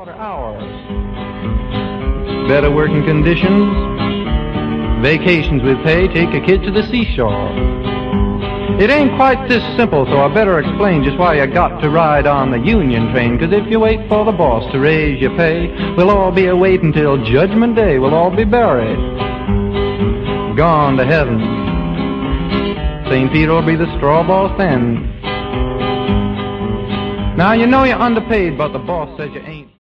shorter hours, better working conditions, vacations with pay, take a kid to the seashore. It ain't quite this simple, so I better explain just why you got to ride on the Union train. 'Cause if you wait for the boss to raise your pay, we'll all be a-waitin' till Judgment Day. We'll all be buried, gone to heaven. St. Peter will be the straw boss then. Now you know you're underpaid, but the boss says you ain't.